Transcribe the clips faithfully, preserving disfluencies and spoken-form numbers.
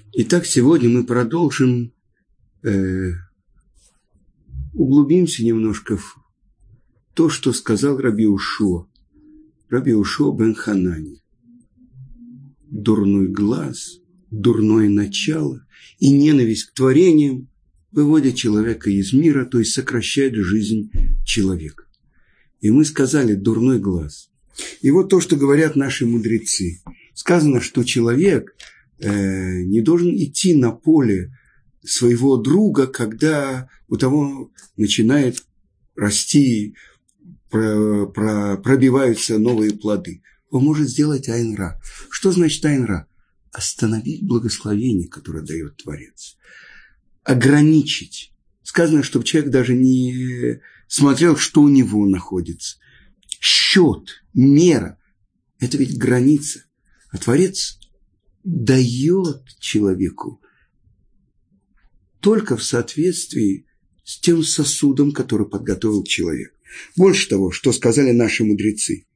Итак, сегодня мы продолжим, э, углубимся немножко в то, что сказал Раби Йеошуа, Раби Йеошуа бен Ханани. Дурной глаз, дурное начало и ненависть к творениям выводят человека из мира, то есть сокращают жизнь человека. И мы сказали дурной глаз. И вот то, что говорят наши мудрецы. Сказано, что человек э, не должен идти на поле своего друга, когда у того начинает расти, про, про, пробиваются новые плоды. Он может сделать айн-ра. Что значит айн-ра? Остановить благословение, которое дает Творец. Ограничить. Сказано, чтобы человек даже не смотрел, что у него находится. Счет, мера – это ведь граница. А Творец дает человеку только в соответствии с тем сосудом, который подготовил человек. Больше того, что сказали наши мудрецы.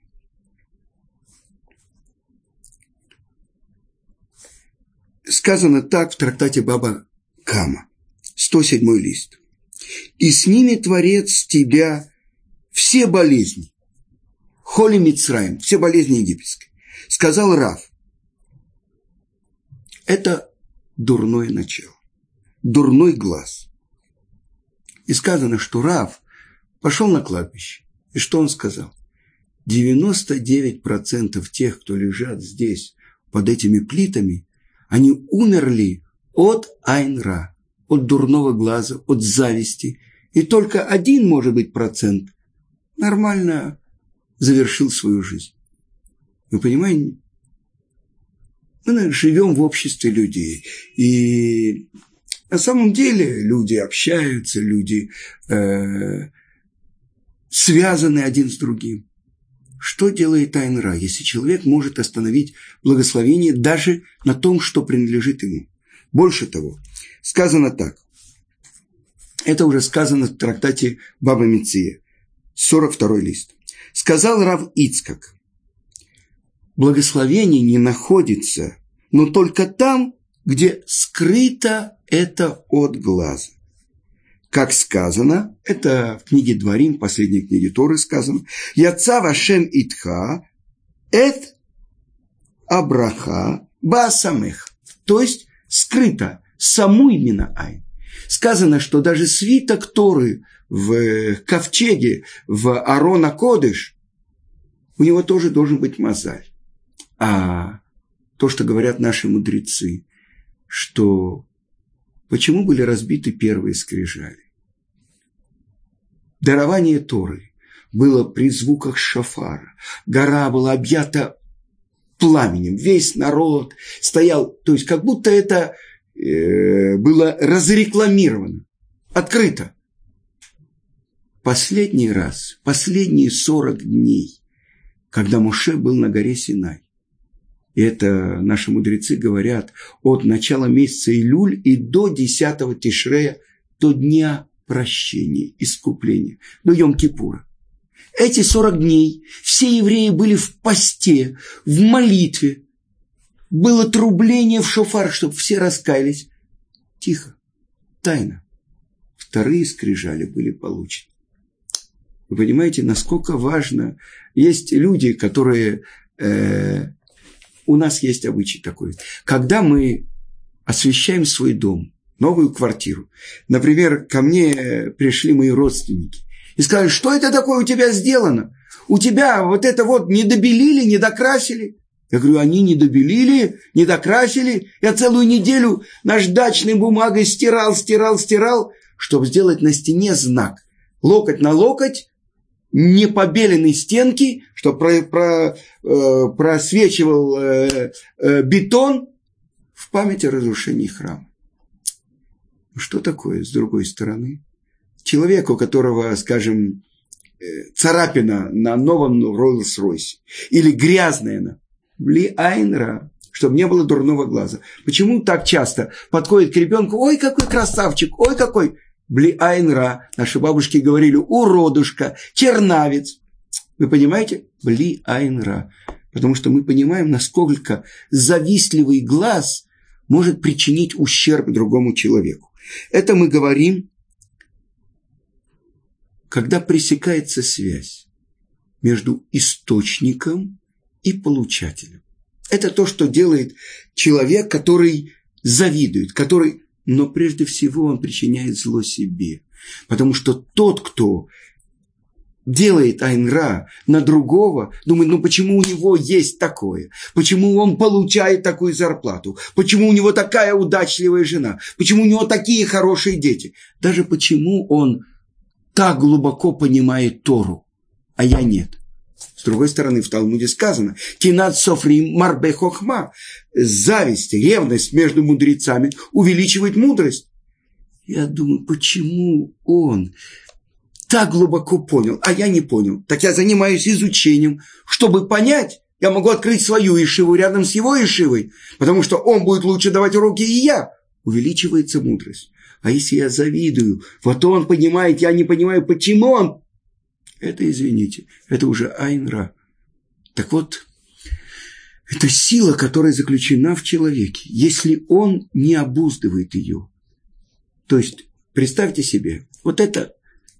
Сказано так в трактате Баба Кама, сто седьмой лист. «И снимет Творец с тебя все болезни, холи Мицраим, все болезни египетские». Сказал Рав. Это дурное начало, дурной глаз. И сказано, что Рав пошел на кладбище. И что он сказал? девяносто девять процентов тех, кто лежат здесь под этими плитами, они умерли от айн-ра, от дурного глаза, от зависти. И только один, может быть, процент нормально завершил свою жизнь. Вы понимаете? Мы живем в обществе людей. И на самом деле люди общаются, люди э, связаны один с другим. Что делает айн-ра, если человек может остановить благословение даже на том, что принадлежит ему? Больше того, сказано так. Это уже сказано в трактате Баба Меция, сорок второй лист. Сказал Рав Ицхак: благословение не находится, но только там, где скрыто это от глаза. Как сказано, это в книге Дворим, последней книге Торы сказано: «Яца вашем итха, эт абраха баасамех». То есть, скрыто, саму именно айн. Сказано, что даже свиток Торы в ковчеге, в Аарона Кодеш, у него тоже должен быть мозаль. А то, что говорят наши мудрецы, что почему были разбиты первые скрижали? Дарование Торы было при звуках шофара. Гора была объята пламенем. Весь народ стоял. То есть, как будто это э, было разрекламировано. Открыто. Последний раз, последние сорок дней, когда Моше был на горе Синай. И это наши мудрецы говорят от начала месяца Илюль и до десятого Тишрея, до дня прощения, искупления, до Йом-Кипура. Эти сорок дней все евреи были в посте, в молитве. Было трубление в шофар, чтобы все раскаялись. Тихо, тайно. Вторые скрижали были получены. Вы понимаете, насколько важно. Есть люди, которые... Э, у нас есть обычай такой. Когда мы освещаем свой дом, новую квартиру. Например, ко мне пришли мои родственники и сказали: что это такое у тебя сделано? У тебя вот это вот не добелили, не докрасили. Я говорю: они не добелили, не докрасили. Я целую неделю наждачной бумагой стирал, стирал, стирал, чтобы сделать на стене знак. Локоть на локоть, не побеленной стенки, чтобы про, про, э, просвечивал э, э, бетон в память о разрушении храма. Что такое, с другой стороны? Человек, у которого, скажем, царапина на новом Роллс-Ройсе или грязная она, бли айн-ра, чтобы не было дурного глаза. Почему так часто подходит к ребенку: ой, какой красавчик, ой, какой, бли айн-ра. Наши бабушки говорили: уродушка, чернавец. Вы понимаете? Бли айн-ра. Потому что мы понимаем, насколько завистливый глаз может причинить ущерб другому человеку. Это мы говорим, когда пресекается связь между источником и получателем. Это то, что делает человек, который завидует, который, но прежде всего он причиняет зло себе. Потому что тот, кто делает айн-ра на другого, думает, ну почему у него есть такое? Почему он получает такую зарплату? Почему у него такая удачливая жена? Почему у него такие хорошие дети? Даже почему он так глубоко понимает Тору, а я нет. С другой стороны, в Талмуде сказано, «Кинат софрим марбе хохма» – зависть, ревность между мудрецами увеличивает мудрость. Я думаю, почему он так глубоко понял, а я не понял. Так я занимаюсь изучением. Чтобы понять, я могу открыть свою ишиву рядом с его ишивой, потому что он будет лучше давать уроки, и я. Увеличивается мудрость. А если я завидую, вот он понимает, я не понимаю, почему он. Это, извините, это уже айн-ра. Так вот, это сила, которая заключена в человеке, если он не обуздывает ее. То есть, представьте себе, вот это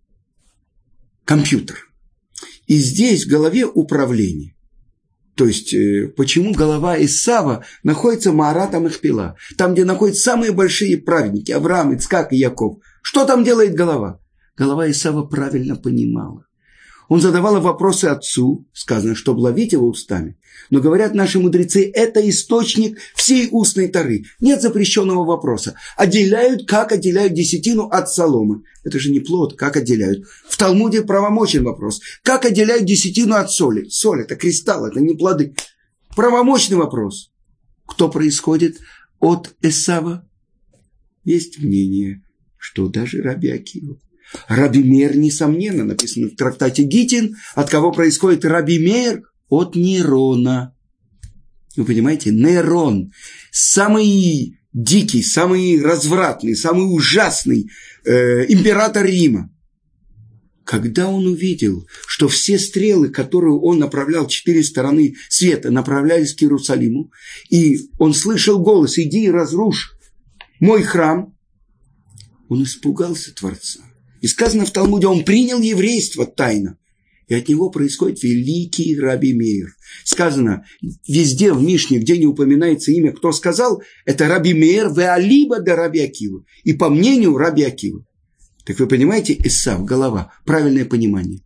компьютер. И здесь в голове управление. То есть, почему голова Исава находится в Маарат ха-Махпела, там, где находятся самые большие праведники, Авраам, Ицхак и Яков. Что там делает голова? Голова Исава правильно понимала. Он задавал вопросы отцу, сказано, чтобы ловить его устами. Но говорят наши мудрецы, это источник всей устной Торы. Нет запрещенного вопроса. Отделяют, как отделяют десятину от соломы. Это же не плод, как отделяют. В Талмуде правомочен вопрос. Как отделяют десятину от соли? Соль – это кристалл, это не плоды. Правомочный вопрос. Кто происходит от Эсава? Есть мнение, что даже Раби Акива. Раби Меир, несомненно, написано в трактате Гитин, от кого происходит Раби Меир? От Нерона. Вы понимаете, Нерон, самый дикий, самый развратный, самый ужасный э, император Рима. Когда он увидел, что все стрелы, которые он направлял в четыре стороны света, направлялись к Иерусалиму, и он слышал голос: «Иди и разрушь мой храм», он испугался Творца. И сказано в Талмуде, он принял еврейство тайно. И от него происходит великий Раби Меир. Сказано везде в Мишне, где не упоминается имя, кто сказал, это Раби Меир веалиба да Раби Акива. И по мнению Раби Акива. Так вы понимаете, Исав, голова, правильное понимание.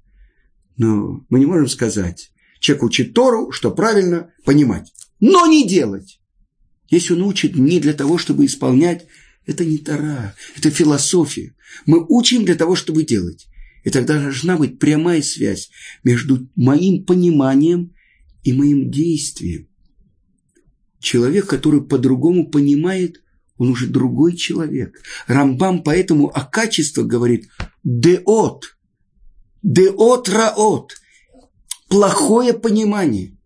Но мы не можем сказать, человек учит Тору, что правильно понимать, но не делать. Если он учит не для того, чтобы исполнять, это не Тора, это философия. Мы учим для того, чтобы делать. И тогда должна быть прямая связь между моим пониманием и моим действием. Человек, который по-другому понимает, он уже другой человек. Рамбам поэтому о качествах говорит «деот», «деот раот», плохое понимание.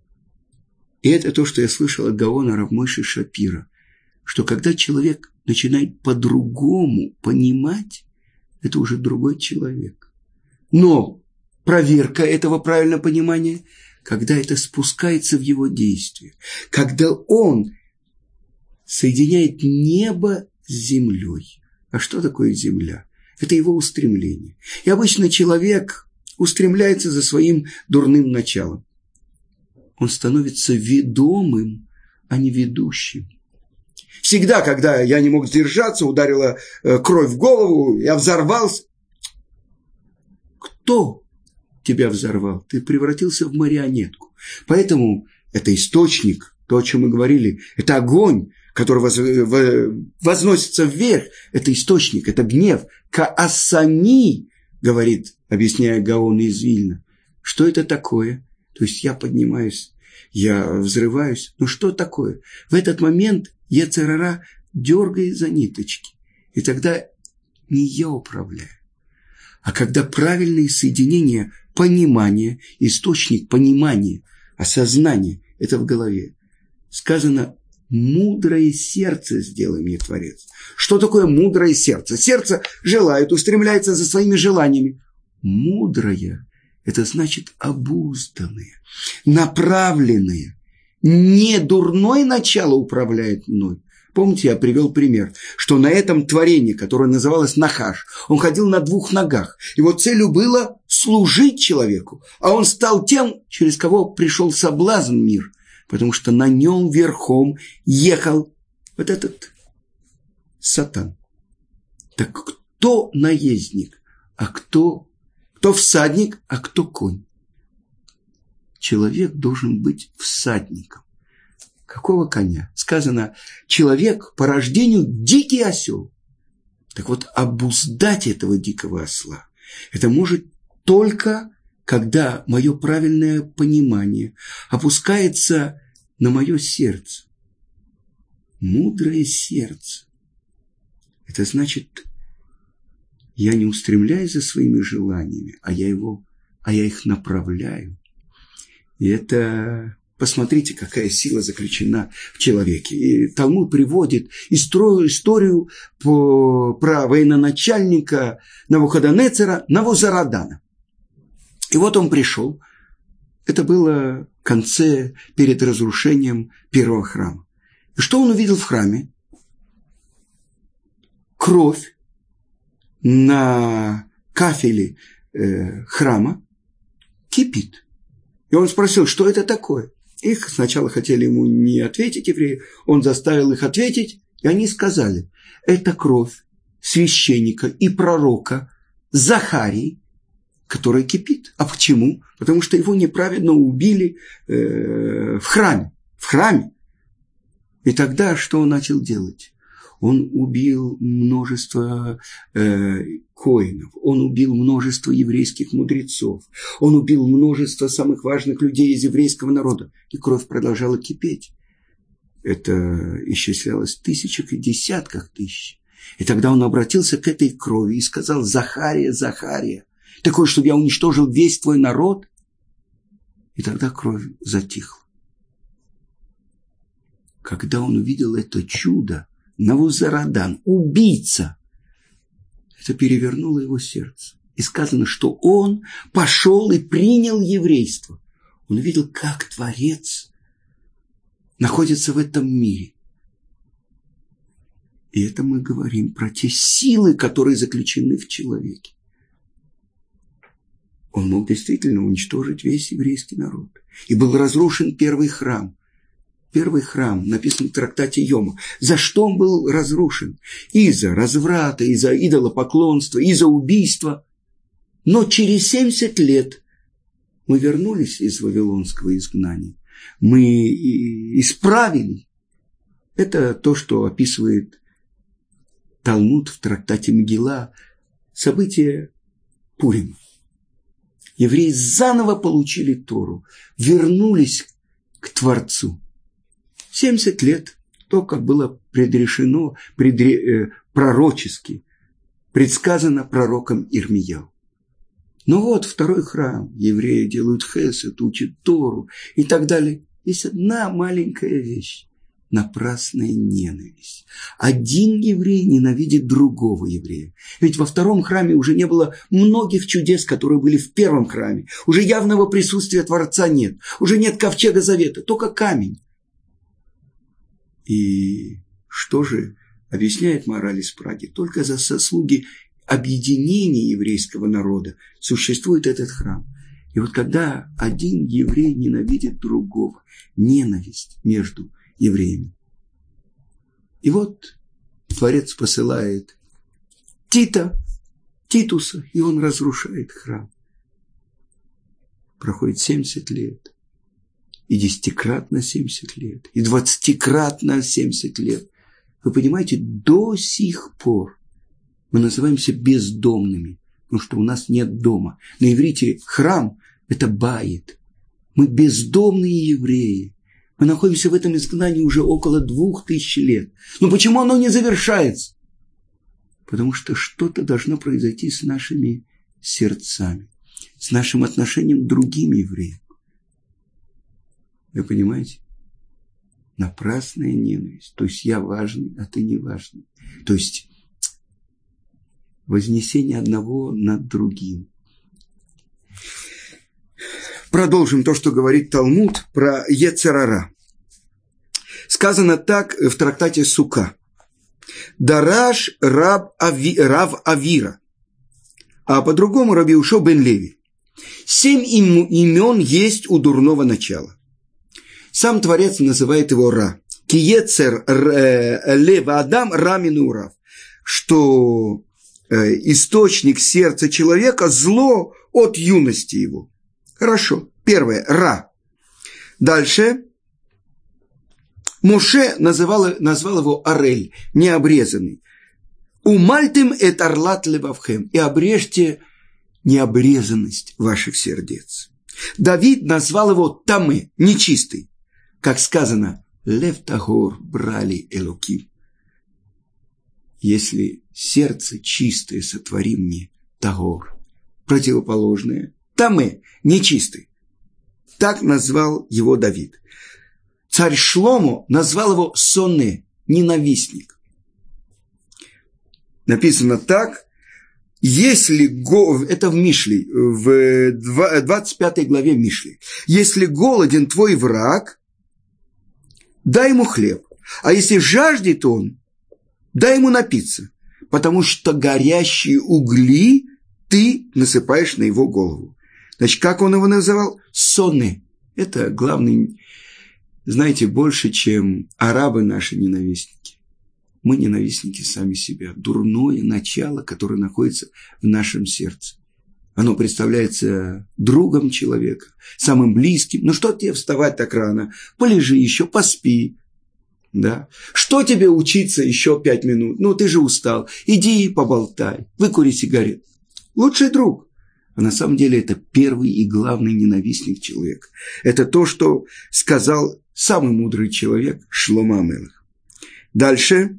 И это то, что я слышал от Гаона Рав Мойши Шапира, что когда человек начинает по-другому понимать, это уже другой человек. Но проверка этого правильного понимания, когда это спускается в его действие, когда он соединяет небо с землей. А что такое земля? Это его устремление. И обычно человек устремляется за своим дурным началом. Он становится ведомым, а не ведущим. Всегда, когда я не мог сдержаться, ударила э, кровь в голову, я взорвался. Кто тебя взорвал? Ты превратился в марионетку. Поэтому это источник, то, о чем мы говорили, это огонь, который воз, возносится вверх, это источник, это гнев. Каасани, говорит, объясняя Гаон из Вильна. Что это такое? То есть я поднимаюсь, я взрываюсь. Ну что такое? В этот момент йецер ара дергает за ниточки. И тогда не я управляю. А когда правильное соединение понимания, источник понимания, осознания, это в голове. Сказано, мудрое сердце сделай мне, Творец. Что такое мудрое сердце? Сердце желает, устремляется за своими желаниями. Мудрое – это значит обузданное, направленное. Не дурное начало управляет мной, Помните, я привел пример, что на этом творении, которое называлось Нахаш, он ходил на двух ногах. Его целью было служить человеку, а он стал тем, через кого пришел соблазн в мир, потому что на нем верхом ехал вот этот сатан. Так кто наездник, а кто, кто всадник, а кто конь? Человек должен быть всадником. Какого коня? Сказано, человек по рождению дикий осел. Так вот, обуздать этого дикого осла, это может только, когда мое правильное понимание опускается на мое сердце. Мудрое сердце. Это значит, я не устремляюсь за своими желаниями, а я, его, а я их направляю. И это... Посмотрите, какая сила заключена в человеке. И Талмуд приводит историю по, про военачальника Навуходоносора Навузарадана. И вот он пришел. Это было в конце, перед разрушением первого храма. И что он увидел в храме? Кровь на кафеле э, храма кипит. И он спросил, что это такое? Их сначала хотели ему не ответить, евреи, он заставил их ответить, и они сказали, это кровь священника и пророка Захарии, которая кипит. А почему? Потому что его неправедно убили э, в храме. В храме. И тогда что он начал делать? Он убил множество э, коинов, он убил множество еврейских мудрецов, он убил множество самых важных людей из еврейского народа. И кровь продолжала кипеть. Это исчислялось в тысячах и десятках тысяч. И тогда он обратился к этой крови и сказал, Захария, Захария, ты хочешь, чтобы я уничтожил весь твой народ? И тогда кровь затихла. Когда он увидел это чудо, Навузарадан, убийца, это перевернуло его сердце. И сказано, что он пошел и принял еврейство. Он увидел, как Творец находится в этом мире. И это мы говорим про те силы, которые заключены в человеке. Он мог действительно уничтожить весь еврейский народ. И был разрушен первый храм. Первый храм, написан в трактате Йома. За что он был разрушен? Из-за разврата, из-за идолопоклонства, из-за убийства. Но через семьдесят лет мы вернулись из вавилонского изгнания. Мы исправили. Это то, что описывает Талмуд в трактате Мегилла. События Пурима. Евреи заново получили Тору, вернулись к Творцу. семьдесят лет, то, как было предрешено, предре, э, пророчески, предсказано пророком Ирмияу. Но вот второй храм, евреи делают хесед, учат Тору и так далее. Есть одна маленькая вещь – напрасная ненависть. Один еврей ненавидит другого еврея. Ведь во втором храме уже не было многих чудес, которые были в первом храме. Уже явного присутствия Творца нет. Уже нет ковчега завета, только камень. И что же объясняет мораль из Праги? Только за заслуги объединения еврейского народа существует этот храм. И вот когда один еврей ненавидит другого, ненависть между евреями. И вот Творец посылает Тита, Титуса, и он разрушает храм. Проходит семьдесят лет. И десятикратно семьдесят лет, и двадцатикратно семьдесят лет. Вы понимаете, до сих пор мы называемся бездомными, потому что у нас нет дома. На иврите храм – это байт. Мы бездомные евреи. Мы находимся в этом изгнании уже около двух тысяч лет. Но почему оно не завершается? Потому что что-то должно произойти с нашими сердцами, с нашим отношением к другим евреям. Вы понимаете? Напрасная ненависть. То есть я важный, а ты не важный. То есть вознесение одного над другим. Продолжим то, что говорит Талмуд про Йецер ара. Сказано так в трактате Сука. Дараш раб Ави, Рав Авира, а по-другому Раби Йеушуа бен Леви. Семь имен есть у дурного начала. Сам Творец называет его Ра. Киецер лева Адам рамину Рав. Что источник сердца человека – зло от юности его. Хорошо. Первое – Ра. Дальше. Моше называл, назвал его Арель, необрезанный. Умальтим эт арлат левавхем. И обрежьте необрезанность ваших сердец. Давид назвал его Таме, нечистый. Как сказано, лев тагор брали элоким. Если сердце чистое сотвори мне, тагор. Противоположное, Таме, нечистый. Так назвал его Давид. Царь Шломо назвал его Соне, ненавистник. Написано так, если, это в Мишле, в двадцать пятой главе Мишли, если голоден твой враг, дай ему хлеб, а если жаждет он, дай ему напиться, потому что горящие угли ты насыпаешь на его голову. Значит, как он его называл? Соне. Это главный, знаете, больше, чем арабы наши ненавистники. Мы ненавистники сами себя. Дурное начало, которое находится в нашем сердце. Оно представляется другом человека, самым близким. Ну что тебе вставать так рано? Полежи еще, поспи. Да? Что тебе учиться еще пять минут? Ну ты же устал. Иди поболтай, выкури сигарет. Лучший друг. А на самом деле это первый и главный ненавистник человека. Это то, что сказал самый мудрый человек Шломо ха-Мелех. Дальше.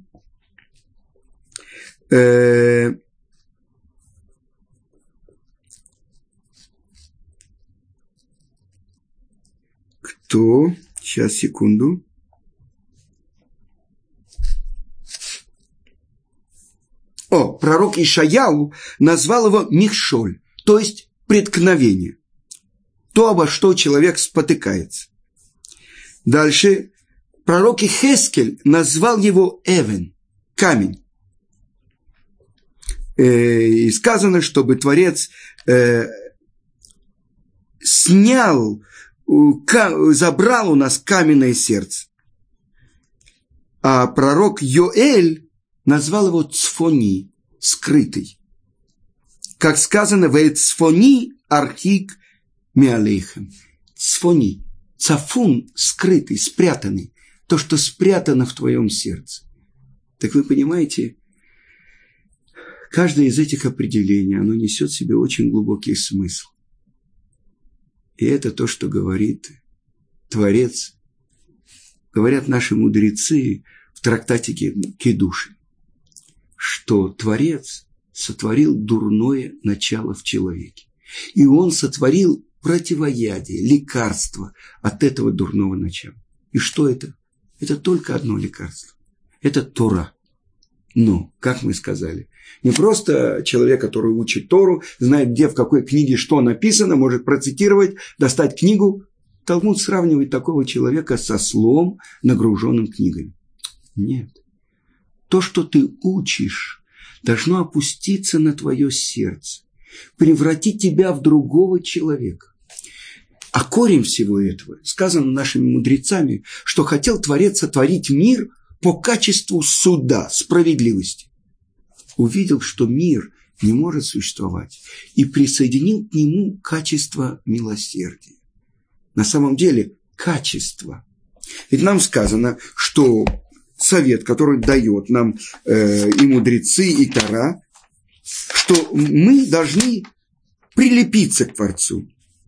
Э- Кто? Сейчас, секунду. О, пророк Ишаяу назвал его Михшоль, то есть преткновение. То, обо что человек спотыкается. Дальше. Пророк Ихескель назвал его Эвен, камень. И сказано, чтобы Творец э, снял, забрал у нас каменное сердце. А пророк Йоэль назвал его Цфони, скрытый. Как сказано, «Вэ цфони архик миалейхем». Цфони, цафун, скрытый, спрятанный. То, что спрятано в твоем сердце. Так вы понимаете, каждое из этих определений, оно несет в себе очень глубокий смысл. И это то, что говорит Творец, говорят наши мудрецы в трактате Кидушин, что Творец сотворил дурное начало в человеке. И он сотворил противоядие, лекарство от этого дурного начала. И что это? Это только одно лекарство. Это Тора. Но, как мы сказали, не просто человек, который учит Тору, знает, где, в какой книге что написано, может процитировать, достать книгу. Талмуд сравнивает такого человека со ослом, нагруженным книгами. Нет. То, что ты учишь, должно опуститься на твое сердце, превратить тебя в другого человека. А корень всего этого, сказано нашими мудрецами, что хотел Творец сотворить мир по качеству суда, справедливости. Увидел, что мир не может существовать, и присоединил к нему качество милосердия. На самом деле, качество. Ведь нам сказано, что совет, который дает нам э, и мудрецы, и Тора, что мы должны прилепиться к Творцу,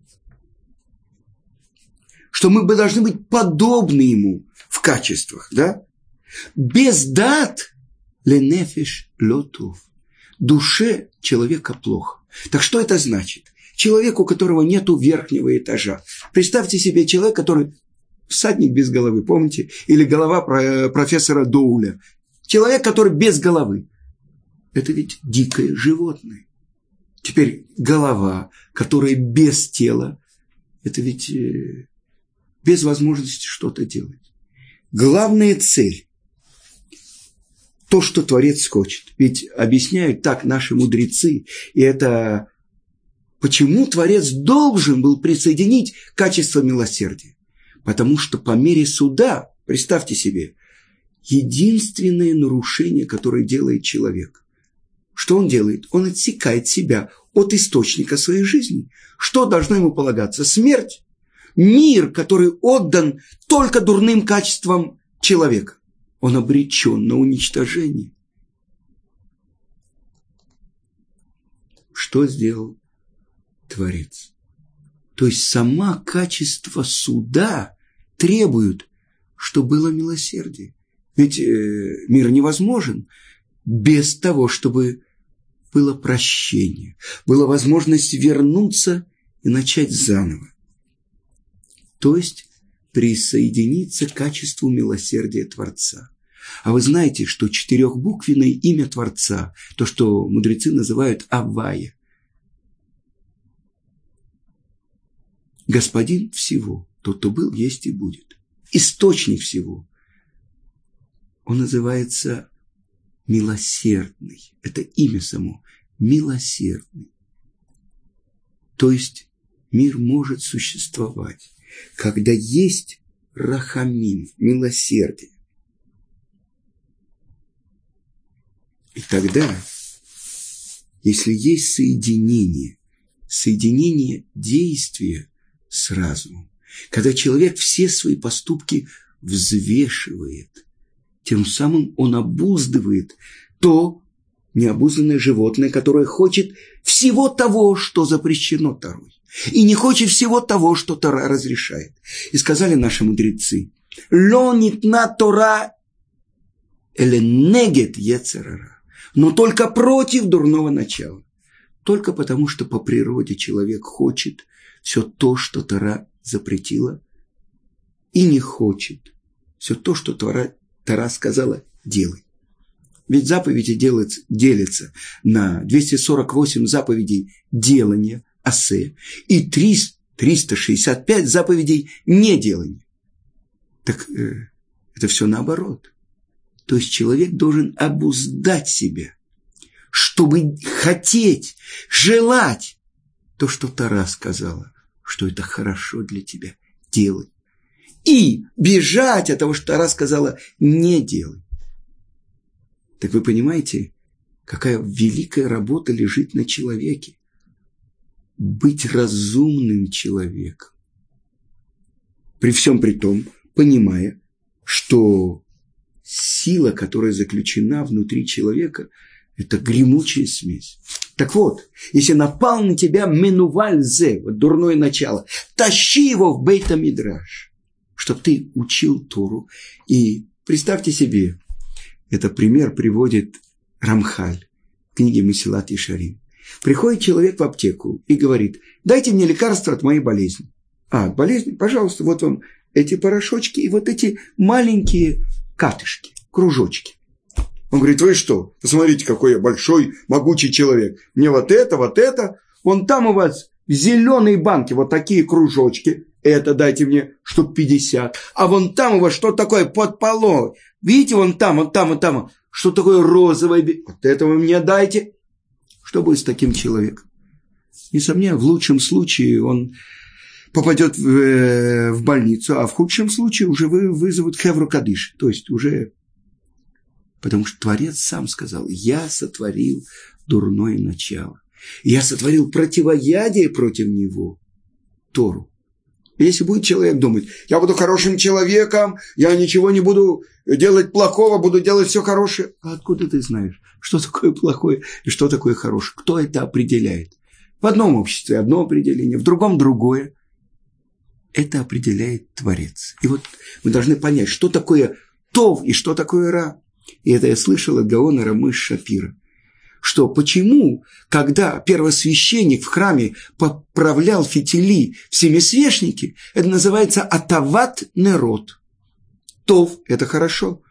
что мы бы должны быть подобны ему в качествах, да? Без дат ленефеш лотов. Душе человека плохо. Так что это значит? Человек, у которого нету верхнего этажа. Представьте себе человека, который всадник без головы, помните? Или голова профессора Доуля. Человек, который без головы. Это ведь дикое животное. Теперь голова, которая без тела, это ведь без возможности что-то делать. главная цель – то, что Творец хочет. Ведь объясняют так наши мудрецы, и это почему Творец должен был присоединить качество милосердия. Потому что по мере суда, представьте себе, единственное нарушение, которое делает человек. Что он делает? Он отсекает себя от источника своей жизни. Что должно ему полагаться? Смерть. Мир, который отдан только дурным качествам человека. Он обречен на уничтожение. Что сделал Творец? То есть сама качество суда требует, чтобы было милосердие. Ведь э, мир невозможен без того, чтобы было прощение, была возможность вернуться и начать заново. То есть присоединиться к качеству милосердия Творца. А вы знаете, что четырехбуквенное имя Творца, то, что мудрецы называют Авая, Господин всего, тот, кто был, есть и будет, источник всего, он называется милосердный. Это имя само. Милосердный. То есть мир может существовать, когда есть рахамим, милосердие. И тогда, если есть соединение, соединение действия с разумом, когда человек все свои поступки взвешивает, тем самым он обуздывает то необузданное животное, которое хочет всего того, что запрещено Торой, и не хочет всего того, что Тора разрешает. И сказали наши мудрецы: «Ло нитна Тора эле негет йецер ара», но только против дурного начала. Только потому, что по природе человек хочет все то, что Тора запретила, и не хочет все то, что Тора, Тора сказала, делай. Ведь заповеди делятся, делятся на двести сорок восемь заповедей делания, асе, и триста шестьдесят пять заповедей неделания. Так э, это все наоборот. То есть человек должен обуздать себя, чтобы хотеть, желать то, что Тора сказала, что это хорошо для тебя, делай. И бежать от того, что Тора сказала, не делай. Так вы понимаете, какая великая работа лежит на человеке? Быть разумным человеком. При всем при том, понимая, что сила, которая заключена внутри человека, это гремучая смесь. Так вот, если напал на тебя менуваль зе, вот дурное начало, тащи его в бейт-мидраш, чтобы ты учил Тору. И представьте себе, это пример приводит Рамхаль в книге Месилат Ешарим. Приходит человек в аптеку и говорит: дайте мне лекарство от моей болезни. А, от болезни? Пожалуйста, вот вам эти порошочки и вот эти маленькие катышки, кружочки. Он говорит: вы что? Посмотрите, какой я большой, могучий человек. Мне вот это, вот это. Вон там у вас в зеленой банке вот такие кружочки. Это дайте мне штук пятьдесят. А вон там у вас что такое под полой? Видите, вон там, вон там, вон там. Что такое розовое? Вот это вы мне дайте. Что будет с таким человеком? Несомненно, в лучшем случае он попадет в, в больницу, а в худшем случае уже вызовут хевру кадиш. То есть уже... Потому что Творец сам сказал: я сотворил дурное начало. Я сотворил противоядие против него, Тору. Если будет человек думать: я буду хорошим человеком, я ничего не буду делать плохого, буду делать все хорошее. А откуда ты знаешь, что такое плохое и что такое хорошее? Кто это определяет? В одном обществе одно определение, в другом другое. Это определяет Творец. И вот мы должны понять, что такое тов и что такое ра. И это я слышал от Гаона Рамыш Шапира, что почему, когда первосвященник в храме поправлял фитили в семисвешнике, это называется атават нерот. Тов – это хорошо.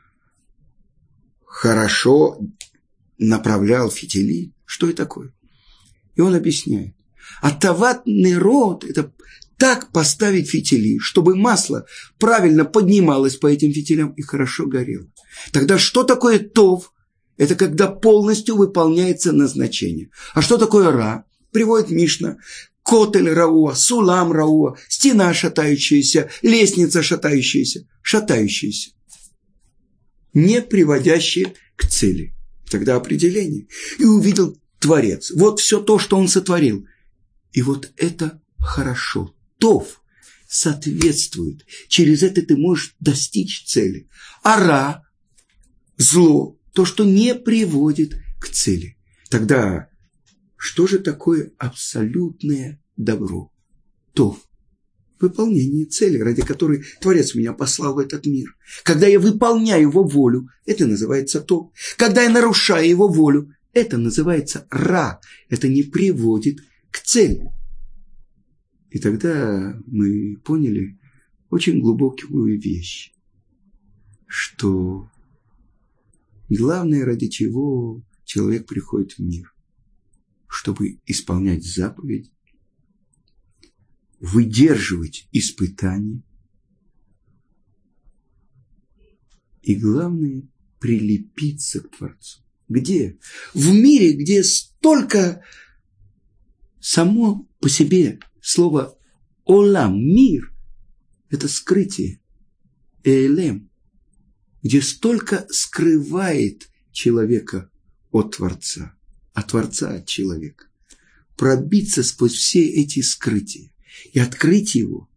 Хорошо направлял фитили. Что это такое? И он объясняет. Атават нерот – это так поставить фитили, чтобы масло правильно поднималось по этим фитилям и хорошо горело. Тогда что такое тов? Это когда полностью выполняется назначение. А что такое ра? Приводит Мишна. Котель рауа, сулам рауа, стена шатающаяся, лестница шатающаяся, шатающаяся. Не приводящие к цели. Тогда определение. И увидел Творец. Вот все то, что он сотворил. И вот это хорошо. Тов соответствует. Через это ты можешь достичь цели. А ра, зло, то, что не приводит к цели. Тогда что же такое абсолютное добро? Тов. Выполнение цели, ради которой Творец меня послал в этот мир. Когда я выполняю его волю, это называется тов. Когда я нарушаю его волю, это называется ра. Это не приводит к цели. И тогда мы поняли очень глубокую вещь, что главное, ради чего человек приходит в мир, чтобы исполнять заповеди, выдерживать испытания и, главное, прилепиться к Творцу. Где? В мире, где столько само по себе слово «олам», «мир» – это скрытие, «элем», где столько скрывает человека от Творца, а Творца от человека. Пробиться сквозь все эти скрытия и открыть его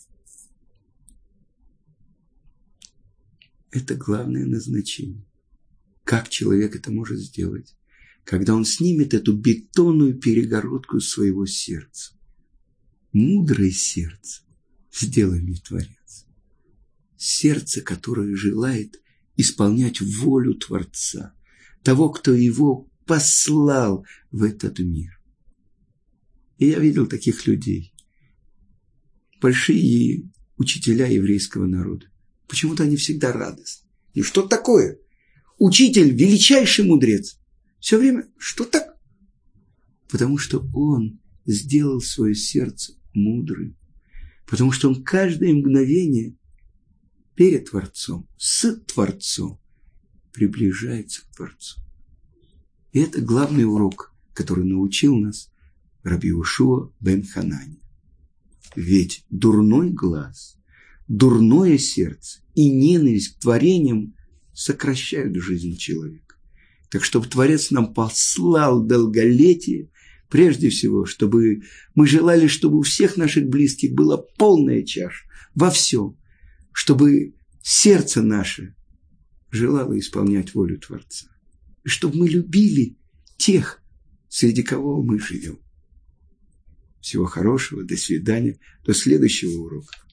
– это главное назначение. Как человек это может сделать? Когда он снимет эту бетонную перегородку своего сердца. Мудрое сердце сделай мне Творец. Сердце, которое желает исполнять волю Творца, того, кто его послал в этот мир. И я видел таких людей. Большие учителя еврейского народа. Почему-то они всегда радостны. И что такое? Учитель, величайший мудрец. Все время, что так? Потому что он сделал свое сердце мудрым. Потому что он каждое мгновение перед Творцом, с Творцом приближается к Творцу. И это главный урок, который научил нас Раби Йошуа бен Ханани. Ведь дурной глаз, дурное сердце и ненависть к творениям сокращают жизнь человека. Так чтобы Творец нам послал долголетие, прежде всего, чтобы мы желали, чтобы у всех наших близких была полная чаша во всем, чтобы сердце наше желало исполнять волю Творца, и чтобы мы любили тех, среди кого мы живем. Всего хорошего, до свидания, до следующего урока.